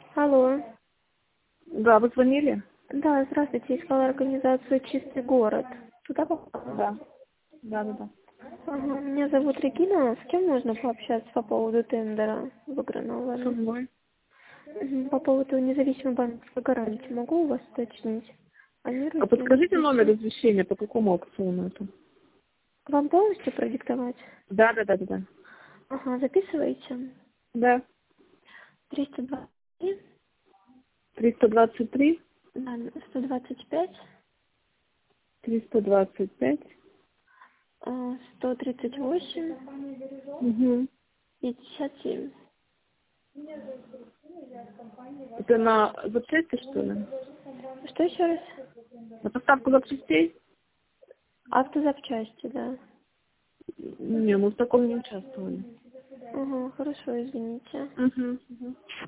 Алло. Да, вы звонили? Да, здравствуйте. Искала организацию «Чистый город». Туда попала? Да. Да. Ага. Меня зовут Регина. С кем можно пообщаться по поводу тендера выигранного Со вами? мной. По поводу независимой банковской гарантии. Могу у вас уточнить? А Планируете? подскажите номер извещения, по какому аукциону это? Вам полностью продиктовать? Да. Ага, записывайте. Да. 323, 323, да, 125, 325. 138, Угу. 57. Это на запчасти, что ли? Что еще раз? На поставку запчастей? Автозапчасти, да. Не, мы в таком не участвовали. Ага, хорошо, извините. Угу.